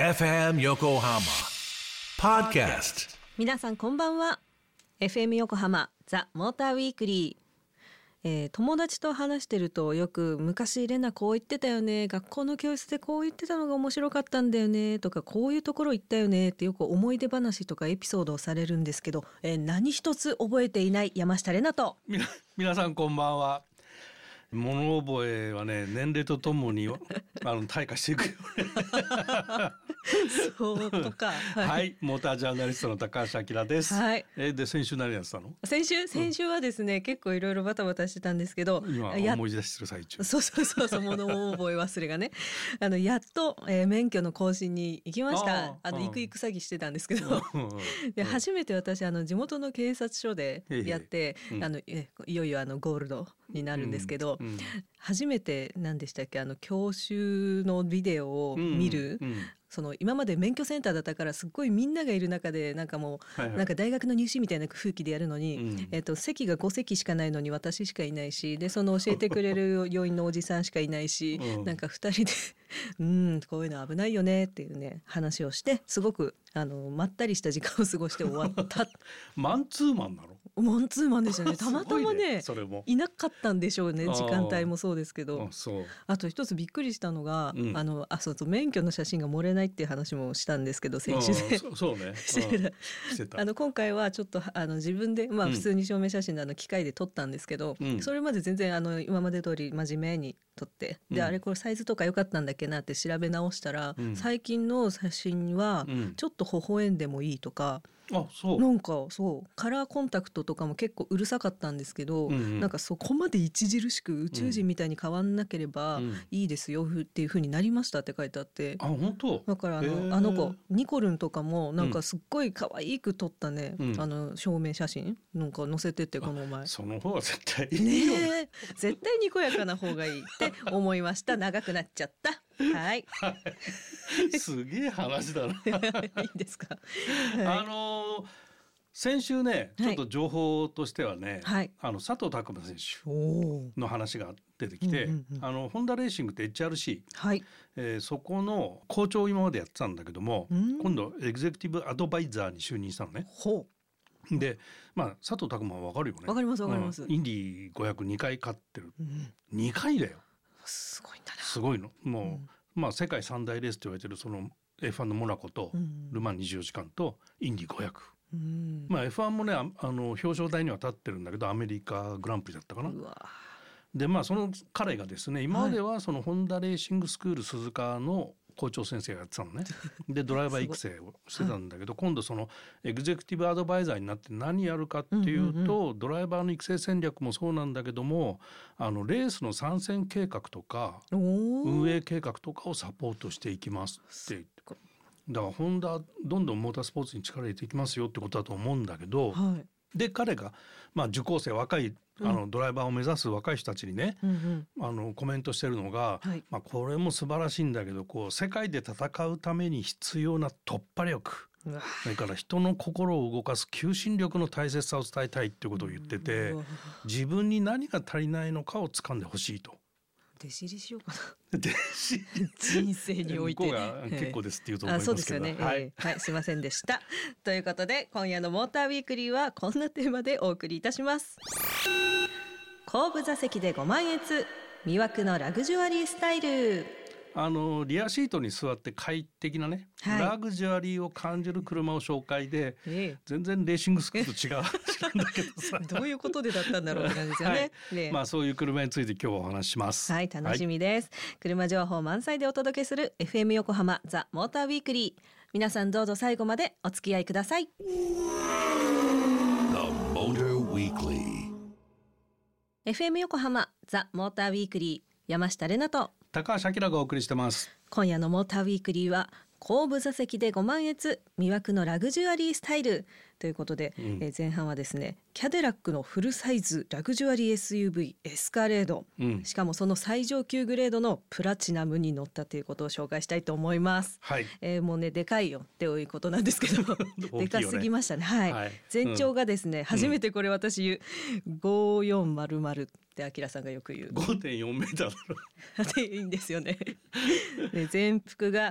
FM 横浜 Podcast。 皆さんこんばんは。 FM 横浜ザ・モーターウィークリー、友達と話してるとよく昔レナこう言ってたよね、学校の教室でこう言ってたのが面白かったんだよねとか、こういうところ行ったよねってよく思い出話とかエピソードをされるんですけど、何一つ覚えていない山下レナと。 皆さんこんばんは。物覚えはね、年齢とともに退化していくよねそうとかはい、モータージャーナリストの高橋明です、 はい。 で先週何やってたの？ 先週はですね、結構いろいろバタバタしてたんですけど、 今思い出してる最中。 そう物覚え忘れがねやっと、免許の更新に行きました。行く詐欺してたんですけどで初めて私地元の警察署でやっていよいよゴールドになるんですけど、初めて何でしたっけ、教習のビデオを見る、その今まで免許センターだったからすっごいみんながいる中でなんかもう、なんか大学の入試みたいな風紀でやるのに、席が5席しかないのに私しかいないし、でその教えてくれる要員のおじさんしかいないし、なんか2人でこういうの危ないよねっていうね話をして、すごくまったりした時間を過ごして終わったマンツーマンなの？ マンツーマンでしたね。たまたまね、 それもいなかったんでしょうね、時間帯もそうですけど。 そうあと一つびっくりしたのが、そう免許の写真が漏れないっていう話もしたんですけど、先週でそうねしてた今回はちょっと自分で、普通に証明写真で機械で撮ったんですけど、それまで全然今まで通り真面目に撮って、であれこれサイズとか良かったんだっけなって調べ直したら、最近の写真はちょっと微笑んでもいいとか、なんかそうカラーコンタクトとかも結構うるさかったんですけど、なんかそこまで著しく宇宙人みたいに変わんなければいいですよっていう風になりましたって書いてあって、 本当？ だから子ニコルンとかもなんかすっごい可愛く撮ったね、証明写真なんか載せてて、この前その方が絶対いいよね。絶対にこやかな方がいいって思いました。長くなっちゃった。はい、 すげえ話だな。 いいですか？ 先週ね、ちょっと情報としてはね、佐藤拓磨選手の話が出てきて、ホンダレーシングって HRC、そこの校長を今までやってたんだけども、今度エグゼクティブアドバイザーに就任したのね。で、佐藤拓磨は分かるよね。 分かりますインディ502回勝ってる、2回だよ。 すごいんだな。 すごいの。もう、世界三大レースと言われてるその F1 のモナコと、ルマン24時間とインディ500、F1 もね表彰台には立ってるんだけど、アメリカグランプリだったかな。でその彼がですね、今まではそのホンダレーシングスクール鈴鹿の校長先生がやってたのね。でドライバー育成をしてたんだけど、今度そのエグゼクティブアドバイザーになって何やるかっていうと、ドライバーの育成戦略もそうなんだけども、レースの参戦計画とか運営計画とかをサポートしていきますって言って、だからホンダどんどんモータースポーツに力入れていきますよってことだと思うんだけど、で彼が受講生、若いドライバーを目指す若い人たちにね、コメントしてるのが、これも素晴らしいんだけど、世界で戦うために必要な突破力、それから人の心を動かす求心力の大切さを伝えたいってことを言ってて、自分に何が足りないのかを掴んでほしいと。 弟子入りしようかな。 人生において向こうが結構ですって言うと思いますけど、 そうですよね。はい、すいませんでしたということで、今夜のモーターウィークリーはこんなテーマでお送りいたします。後部座席でご満悦、魅惑のラグジュアリースタイル。 リアシートに座って快適なね、ラグジュアリーを感じる車を紹介で、全然レーシングスクールと違うんだけどさどういうことでだったんだろうって感じですよね。 そういう車について今日はお話しします。 楽しみです、車情報満載でお届けする FM 横浜ザ・モーターウィークリー。皆さんどうぞ最後までお付き合いください。 The Motor Weekly。 FM 横浜ザ・モーターウィークリー、山下れなと高橋明がお送りしてます。 今夜のモーターウィークリーは後部座席でご満悦、魅惑のラグジュアリースタイルということで、前半はですねキャデラックのフルサイズラグジュアリー SUV エスカレード、しかもその最上級グレードのプラチナムに乗ったということを紹介したいと思います、はい。もうねでかいよっていうことなんですけどでかすぎましたね、はい。全長がですね、初めてこれ私言う、5400ってアキラさんがよく言う 5.4 メーターだろっていいんですよねで全幅が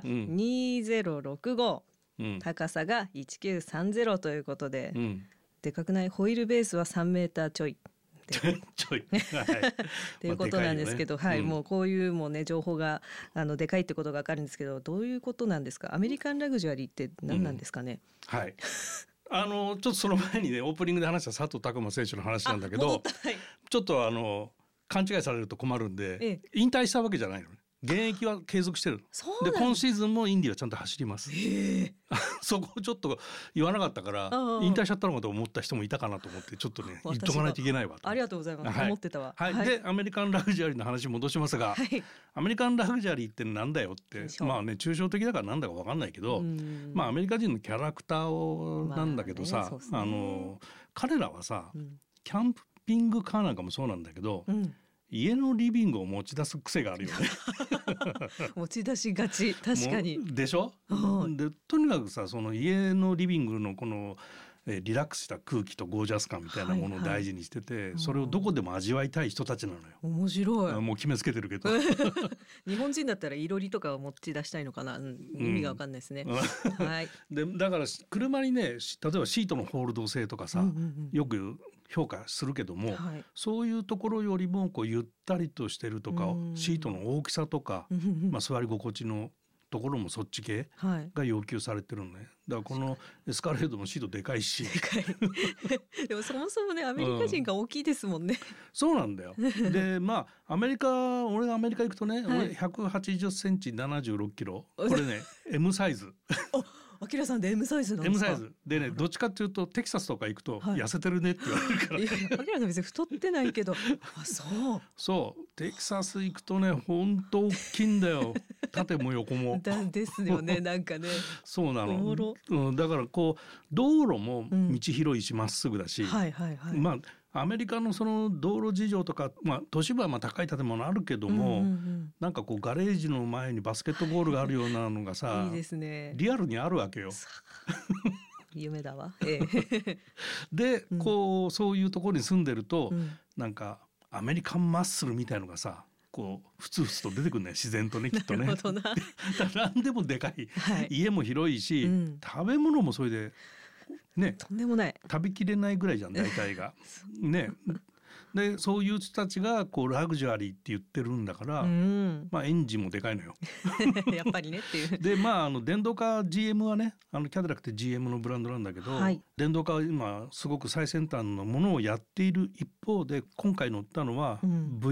2065、高さが1930ということで、でかくない？ホイールベースは3メーターちょいちょいっていうことなんですけど、はい、もうこういうもうね情報がでかいってことが分かるんですけど、どういうことなんですか？アメリカンラグジュアリーって何なんですかね？ はい。ちょっとその前にねオープニングで話した佐藤拓磨選手の話なんだけど、ちょっと勘違いされると困るんで、引退したわけじゃないのね。現役は継続してる。で今シーズンもインディはちゃんと走ります。そこをちょっと言わなかったから引退しちゃったのかと思った人もいたかなと思って、ちょっとね言っとかないといけないわと。 ありがとうございます、思ってたわ、 はい。でアメリカンラグジュアリーの話戻しますが、アメリカンラグジュアリーってなんだよって、まあね抽象的だからなんだか分かんないけど、まあアメリカ人のキャラクターなんだけどさ、彼らはさ、キャンピングカーなんかもそうなんだけど、家のリビングを持ち出す癖があるよね持ち出しがち、確かに。 でしょ、でとにかくさその家のリビングのこのリラックスした空気とゴージャス感みたいなものを大事にしてて、それをどこでも味わいたい人たちなのよ。 面白い。 もう決めつけてるけど日本人だったらいろりとかを持ち出したいのかな、意味が分かんないですね、はい。 でだから車にね例えばシートのホールド性とかさ、よく評価するけども、そういうところよりもこうゆったりとしてるとか、シートの大きさとか、座り心地のところもそっち系が要求されてるのね。だからこのエスカレードのシートでかいし、 でかいでもそもそもねアメリカ人が大きいですもんね、 そうなんだよで俺がアメリカ行くとね、俺180センチ76キロ、これねM サイズアキラさんで M サイズなんですか？ M サイズでね、どっちかっていうとテキサスとか行くと痩せてるねって言われるから、 いやアキラさん別に太ってないけどそうテキサス行くとねほんと大きいんだよ縦も横もですよねなんかねそうなの、だからこう道路も道広いしまっすぐだし、まあアメリカのその道路事情とか、都市部は高い建物あるけども、なんかこうガレージの前にバスケットボールがあるようなのがさいいですね、 リアルにあるわけよ夢だわ、 でこうそういうところに住んでると、なんかアメリカンマッスルみたいのがさこうふつふつと出てくるね、自然とねきっとね。 なるほどな何でもでかい、家も広いし、食べ物もそれでね、 とんでもない食べきれないぐらいじゃん大体がね。でそういう人たちがこうラグジュアリーって言ってるんだから、エンジンもでかいのよやっぱりねっていうで電動化 GM はねキャデラックって GM のブランドなんだけど、電動化は今すごく最先端のものをやっている一方で、今回乗ったのは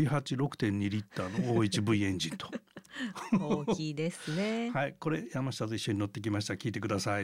V86.2 リッターの O1V エンジンと大きいですねはい、これ山下と一緒に乗ってきました。聞いてください。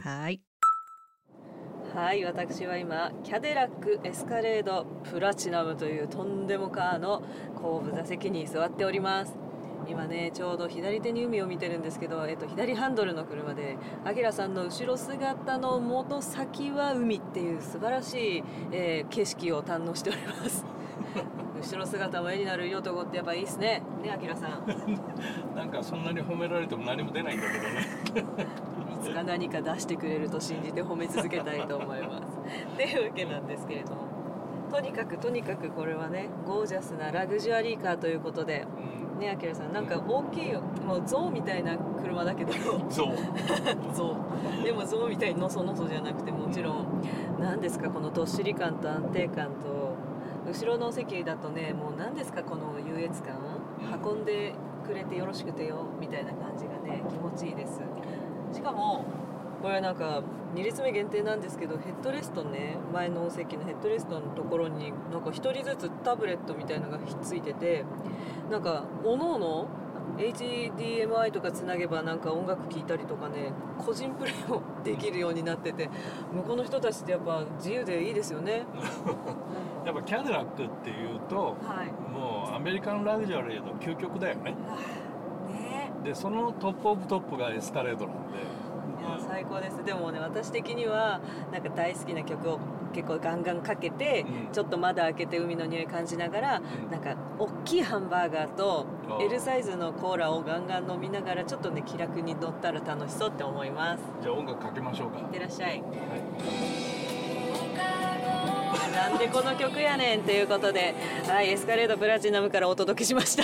はい、私は今キャデラックエスカレードプラチナムというとんでもカーの後部座席に座っております。今ねちょうど左手に海を見てるんですけど、左ハンドルの車でアキラさんの後ろ姿の元先は海っていう素晴らしい、景色を堪能しております後ろ姿も絵になるいい男ってやっぱいいっすね、アキラさんなんかそんなに褒められても何も出ないんだけどねいつか何か出してくれると信じて褒め続けたいと思いますっていうわけなんですけれども、とにかくこれはねゴージャスなラグジュアリーカーということで、ね、アキラさんなんか大きいもう象みたいな車だけど象でも象みたいにのそのそじゃなくて、もちろん何ですかこのどっしり感と安定感と、後ろの席だとねもう何ですかこの優越感、運んでくれてよろしくてよみたいな感じがね気持ちいいです。しかもこれはなんか2列目限定なんですけど、ヘッドレストね、前の席のヘッドレストのところになんか1人ずつタブレットみたいなのがひっついてて、なんかおのおの HDMI とかつなげばなんか音楽聴いたりとかね、個人プレイもできるようになってて、向こうの人たちってやっぱ自由でいいですよねやっぱキャデラックっていうと、もうアメリカンラグジュアリーの究極だよね。 でそのトップオブトップがエスカレードなんで、 いや最高です。でもね、私的にはなんか大好きな曲を結構ガンガンかけて、ちょっと窓開けて海の匂い感じながら、なんか大きいハンバーガーと L サイズのコーラをガンガン飲みながら、ちょっとね気楽に乗ったら楽しそうって思います。 じゃあ音楽かけましょうか。 いってらっしゃい。 はい、 なんでこの曲やねんということで、はい、エスカレードプラチナムからお届けしました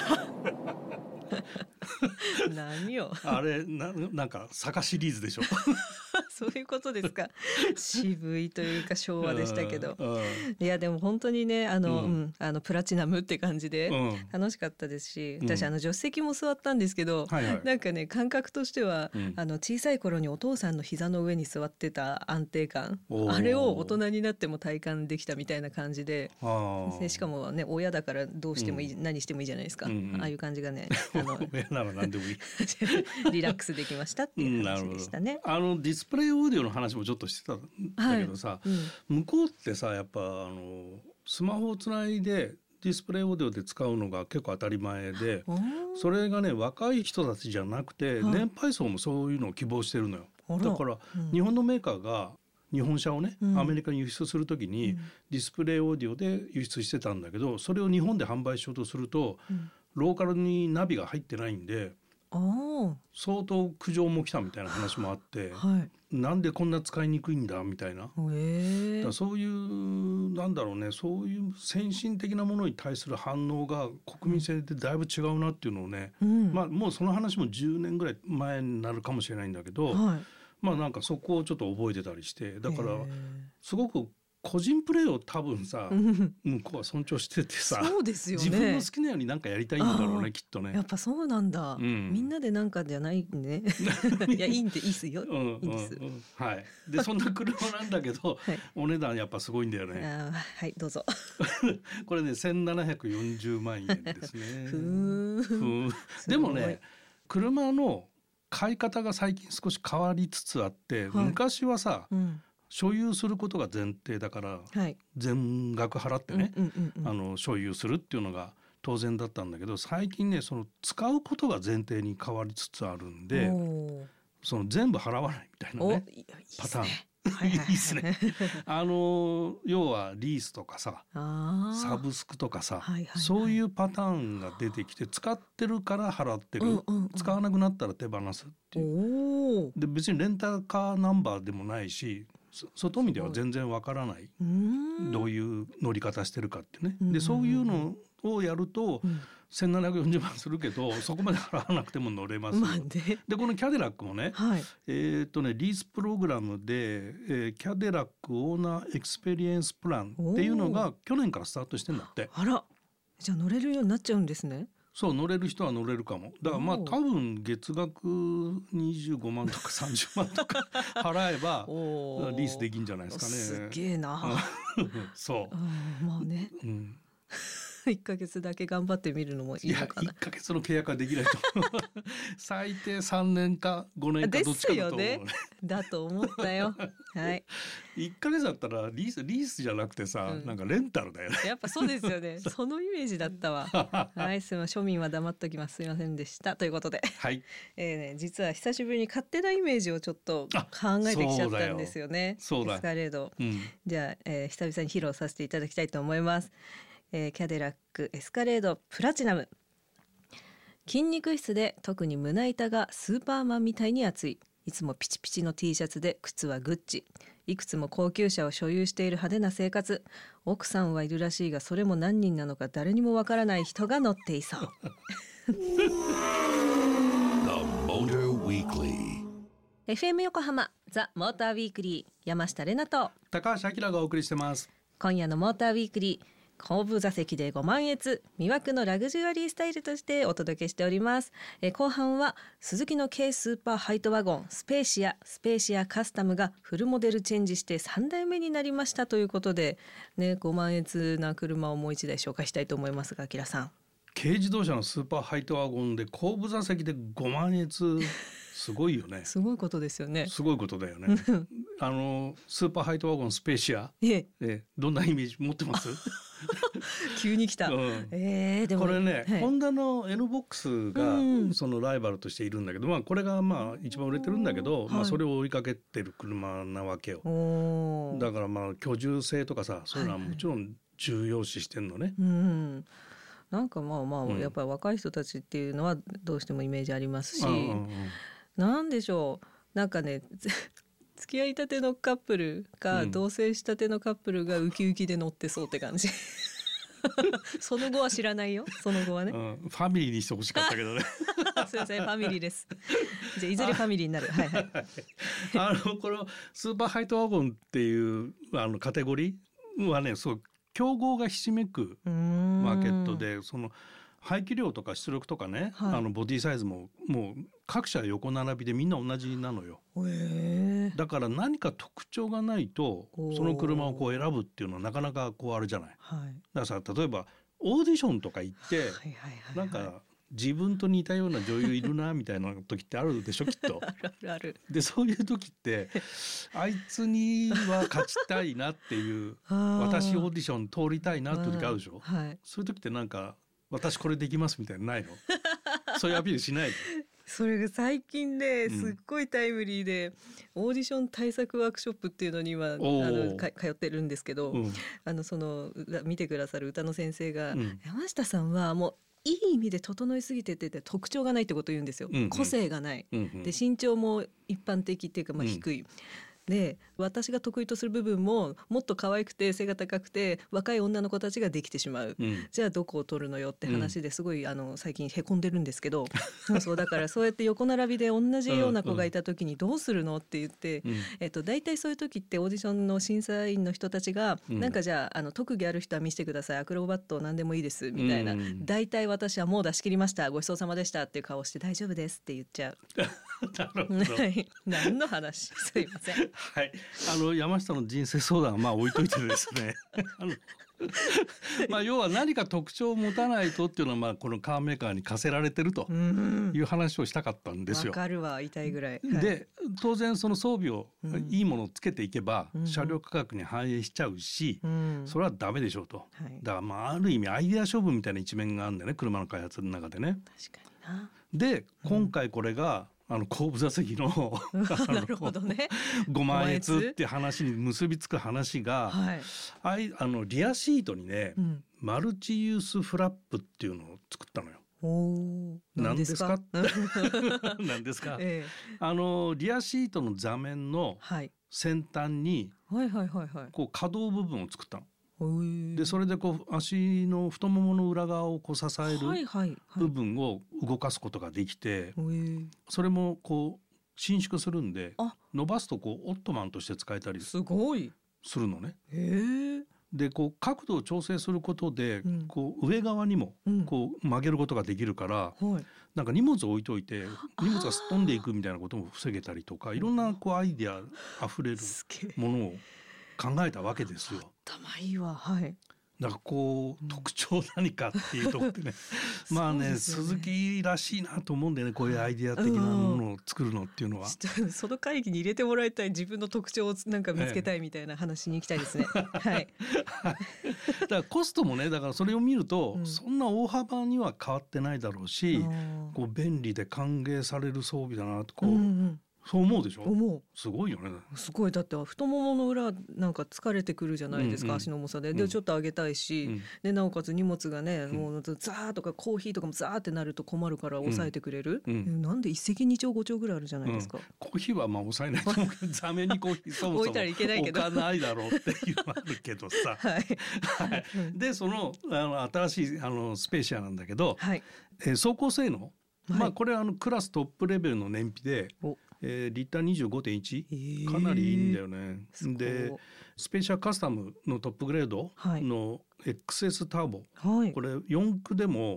何よあれなんか坂シリーズでしょそういうことですか。渋いというか昭和でしたけど、いやでも本当にねプラチナムって感じで楽しかったですし、私助手席も座ったんですけど、なんかね感覚としては、小さい頃にお父さんの膝の上に座ってた安定感、あれを大人になっても体感できたみたいな感じで、しかもね親だからどうしてもいい、何してもいいじゃないですか、ああいう感じがね親なら何でもいいリラックスできましたっていう感じでしたね。 ディスプレイオーディオの話もちょっとしてたんだけどさ、向こうってさやっぱスマホをつないでディスプレイオーディオで使うのが結構当たり前で、それがね若い人たちじゃなくて、年配層もそういうのを希望してるのよ。だから、日本のメーカーが日本車をね、アメリカに輸出するときにディスプレイオーディオで輸出してたんだけど、それを日本で販売しようとすると、ローカルにナビが入ってないんで相当苦情も来たみたいな話もあって、なんでこんな使いにくいんだみたいな、だからそういうなんだろうね、そういう先進的なものに対する反応が国民性でだいぶ違うなっていうのをね、もうその話も10年ぐらい前になるかもしれないんだけど、なんかそこをちょっと覚えてたりして、だからすごく個人プレーを多分さ向こうは尊重しててさ、 そうですよね、 自分の好きなようになんかやりたいんだろうね、きっとね。 やっぱそうなんだ、みんなでなんかじゃないねいやいいんでいいっすよ、いいです、 はい。でそんな車なんだけど、お値段やっぱすごいんだよね。 はいどうぞこれね1740万円ですねでもね車の買い方が最近少し変わりつつあって、昔はさ、所有することが前提だから、全額払ってね、所有するっていうのが当然だったんだけど、最近ねその使うことが前提に変わりつつあるんで、その全部払わないみたいなねパターンいいですね要はリースとかさサブスクとかさ、そういうパターンが出てきて、使ってるから払ってる、使わなくなったら手放すっていう。で別にレンタカーナンバーでもないし、外見では全然わからない、どういう乗り方してるかってね。でそういうのをやると、1740万するけどそこまで払わなくても乗れますよ。でこのキャデラックもね、リースプログラムで、キャデラックオーナーエクスペリエンスプランっていうのが去年からスタートしてんだって。 あら、じゃあ乗れるようになっちゃうんですね。 そう乗れる人は乗れるかも。だから多分月額25万とか30万とか払えばリースできんじゃないですかね。 すげえなそう、 まあね、1ヶ月だけ頑張ってみるのもいいのかな。 いや1ヶ月の契約はできないと思う最低3年か5年かどっちかだと思うね。 ですよねだと思ったよはい 1ヶ月だったらリースじゃなくてさ、なんかレンタルだよね。 やっぱそうですよねそのイメージだったわはい、すみません、庶民は黙っときます。すみませんでしたということで、実は久しぶりに勝手なイメージをちょっと考えてきちゃったんですよね。エスカレード、じゃあ、久々に披露させていただきたいと思います。キャデラックエスカレードプラチナム。筋肉質で特に胸板がスーパーマンみたいに厚い、いつもピチピチの T シャツで靴はグッチ、いくつも高級車を所有している派手な生活。奥さんはいるらしいがそれも何人なのか誰にもわからない人が乗っていそうFM 横浜ザ・モーターウィークリー、山下れなと高橋明がお送りしてます。 今夜のモーターウィークリー、後部座席で5万円魅惑のラグジュアリースタイルとしてお届けしております。後半はスズキの軽スーパーハイトワゴンスペーシアカスタムがフルモデルチェンジして3代目になりましたということで、5万円な車をもう一台紹介したいと思いますが、明さん、 軽自動車のスーパーハイトワゴンで後部座席で5万円すごいよねすごいことですよね。 すごいことだよねスーパーハイトワゴンスペーシア、どんなイメージ持ってます急に来た、でもこれね、 はい、 ホンダの NBOX がそのライバルとしているんだけど、これが一番売れてるんだけど、それを追いかけてる車なわけよ。だから居住性とかさ、そういうのはもちろん重要視してんのね。 なんかやっぱり若い人たちっていうのはどうしてもイメージありますし、なんでしょう、なんかね付き合いたてのカップルか、同棲したてのカップルがウキウキで乗ってそうって感じその後は知らないよ、その後はね、 ファミリーにしてほしかったけどねすいません、ファミリーです。じゃあいずれファミリーになる。はいはいこのスーパーハイトワゴンっていうカテゴリーはね、そう競合がひしめくマーケットで、その排気量とか出力とかね、ボディサイズももう各社横並びでみんな同じなのよ。だから何か特徴がないとその車を選ぶっていうのはなかなかあれじゃない。だからさ、例えばオーディションとか行ってなんか自分と似たような女優いるなみたいな時ってあるでしょきっとある。 でそういう時ってあいつには勝ちたいなっていう私オーディション通りたいなって時あるでしょ、そういう時ってなんか私これできますみたいなないのそういうアピールしないの。 それが最近ですっごいタイムリーで、オーディション対策ワークショップっていうのに今通ってるんですけど、その見てくださる歌の先生が、山下さんはもういい意味で整いすぎてて特徴がないってことを言うんですよ、個性がない、で身長も一般的っていうか低い、で私が得意とする部分ももっと可愛くて背が高くて若い女の子たちができてしまう、じゃあどこを取るのよって話ですごい最近へこんでるんですけどそうだからそうやって横並びで同じような子がいた時にどうするのって言って、だいたいそういう時ってオーディションの審査員の人たちが、なんかじゃあ特技ある人は見せてください、アクロバット何でもいいですみたいな、だいたい私はもう出し切りました、ごちそうさまでしたっていう顔をして大丈夫ですって言っちゃうなるほど何の話すいませんはい、山下の人生相談は置いといてですね要は何か特徴を持たないとっていうのはこのカーメーカーに課せられてるという話をしたかったんですよ。 わかるわ、言いたいぐらい、 で当然その装備をいいものをつけていけば、車両価格に反映しちゃうし、それはダメでしょうと、だからある意味アイデア勝負みたいな一面があるんだよね、車の開発の中でね。 確かにな。 で今回これが後部座席のなるほどね、 5万円って話に結びつく話が、リアシートにね、マルチユースフラップっていうのを作ったのよ。何ですか何ですか、リアシートの座面の先端に可動部分を作ったの。でそれで足の太ももの裏側を支える部分を動かすことができて、それも伸縮するんで伸ばすとオットマンとして使えたりするのね。で角度を調整することで、上側にも曲げることができるから、なんか荷物を置いといて荷物がすっ飛んでいくみたいなことも防げたりとか、いろんなアイデアあふれるものを考えたわけですよ。 頭いいわ。 だから特徴何かっていうところでね鈴木らしいなと思うんだよね、こういうアイデア的なものを作るのっていうのは。 その会議に入れてもらいたい、自分の特徴をなんか見つけたいみたいな話に行きたいですね。だからコストもね、だからそれを見ると、そんな大幅には変わってないだろうし、便利で歓迎される装備だなとそう思うでしょ。思う。すごいよね。 すごい。だって太ももの裏なんか疲れてくるじゃないですか、足の重さで。でちょっと上げたいし、でなおかつ荷物がね、もうザーとかコーヒーとかもザーってなると困るから抑えてくれる。なんで一石二鳥五鳥ぐらいあるじゃないですか。 コーヒーは抑えないと思うけど、座面にコーヒーそもそも置かないだろうっていうのあるけどさ。でその新しいスペーシアなんだけど、走行性能、これクラストップレベルの燃費で。リッター 25.1、かなりいいんだよね。でスペーシャカスタムのトップグレードの XS ターボ、これ4駆でも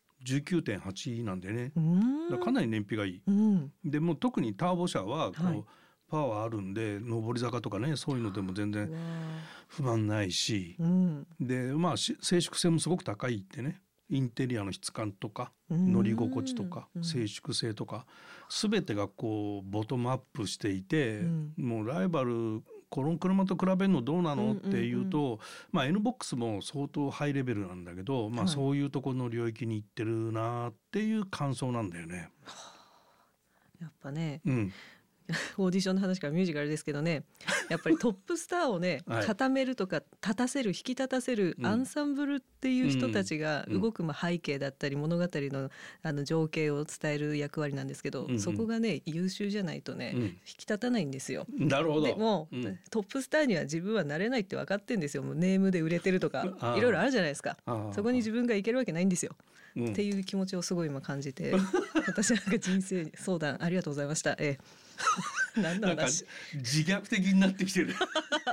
19.8 なんでね、かなり燃費がいい。でも特にターボ車はパワーあるんで、上り坂とかね、そういうのでも全然不満ないし、で静粛性もすごく高いってね。インテリアの質感とか乗り心地とか静粛性とか全てがボトムアップしていて、もうライバルこの車と比べるのどうなのっていうと、N-BOX も相当ハイレベルなんだけど、そういうところの領域に行ってるなっていう感想なんだよね。 やっぱね、オーディションの話からミュージカルですけどね、やっぱりトップスターをね固めるとか立たせる引き立たせるアンサンブルっていう人たちが動く背景だったり物語の情景を伝える役割なんですけど、そこがね優秀じゃないとね、引き立たないんですよ。 なるほど。 でも、トップスターには自分はなれないって分かってんですよ。もうネームで売れてるとかいろいろあるじゃないですか。そこに自分がいけるわけないんですよ。っていう気持ちをすごい今感じて私なんか人生相談ありがとうございました。何の話？なんか自虐的になってきてる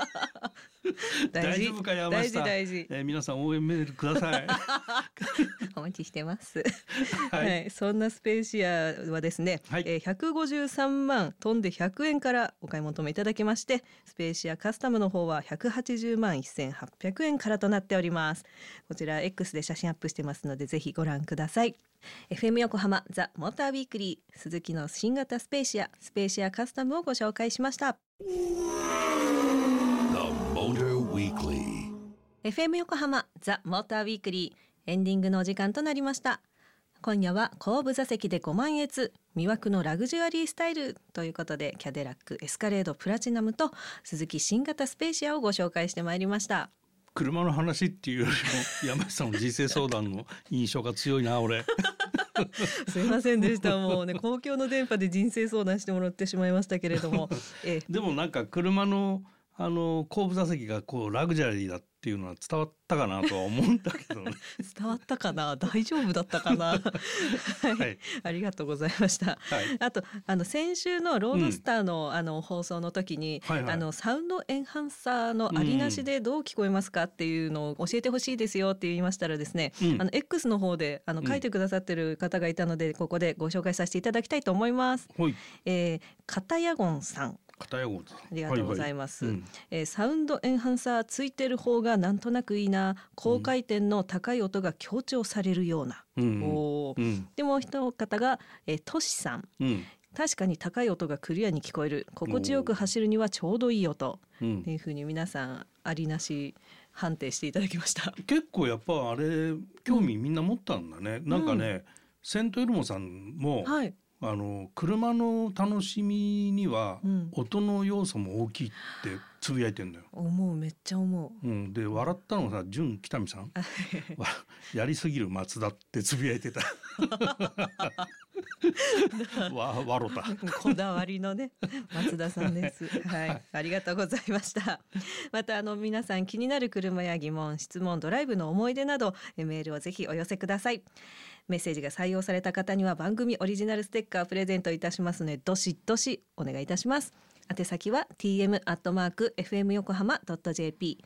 大丈夫か山下。 大事、 皆さん応援メールくださいお待ちしてますそんなスペーシアはですね、153万飛んで100円からお買い求めいただきまして、スペーシアカスタムの方は180万1800円からとなっております。こちら X で写真アップしてますのでぜひご覧ください。FM 横浜ザ・モーターウィークリー、鈴木の新型スペーシアカスタムをご紹介しました。 FM 横浜ザ・モーターウィークリー、エンディングのお時間となりました。今夜は後部座席で5万円魅惑のラグジュアリースタイルということで、キャデラックエスカレードプラチナムと鈴木新型スペーシアをご紹介してまいりました。 車の話っていうよりも山下さんの人生相談の印象が強いな俺すいませんでした。もうね公共の電波で人生相談してもらってしまいましたけれどもでもなんか車の後部座席がこうラグジュアリーだっていうのは伝わったかなとは思うんだけどね伝わったかな、大丈夫だったかなありがとうございました、あと先週のロードスターの、放送の時に、サウンドエンハンサーのありなしでどう聞こえますかっていうのを教えてほしいですよって言いましたらですね、X の方で書いてくださってる方がいたので、ここでご紹介させていただきたいと思います。片谷ゴさん、ありがとうございます、サウンドエンハンサーついてる方がなんとなくいいな、高回転の高い音が強調されるような、でもう一方がトシさん、確かに高い音がクリアに聞こえる、心地よく走るにはちょうどいい音、っていうふうに皆さんありなし判定していただきました。 結構やっぱあれ興味みんな持ったんだね、なんかね、セントエルモさんも、車の楽しみには音の要素も大きいってつぶやいてんだよ。 めっちゃ思う、 で笑ったのがさ、純北見さんやりすぎる松田ってつぶやいてたわろたこだわりのね松田さんですありがとうございました。また皆さん気になる車や疑問、質問、ドライブの思い出などメールをぜひお寄せください。メッセージが採用された方には番組オリジナルステッカープレゼントいたしますので、どしどしお願いいたします。宛先は tm@fmyokohama.jp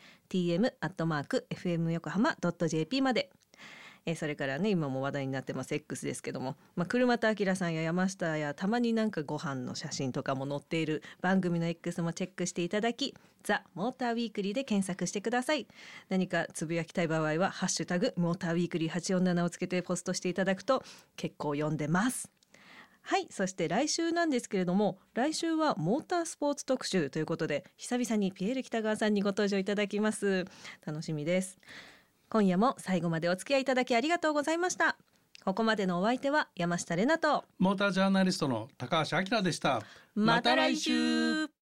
tm@fmyokohama.jp まで。それからね、今も話題になってます X ですけども、車田明さんや山下やたまになんかご飯の写真とかも載っている番組の X もチェックしていただき、ザ・モーターウィークリーで検索してください。何かつぶやきたい場合はハッシュタグモーターウィークリー847をつけてポストしていただくと結構読んでます。そして来週なんですけれども、来週はモータースポーツ特集ということで、久々にピエール北川さんにご登場いただきます。楽しみです。今夜も最後までお付き合いいただきありがとうございました。ここまでのお相手は山下れなとモータージャーナリストの高橋明でした。 また来週。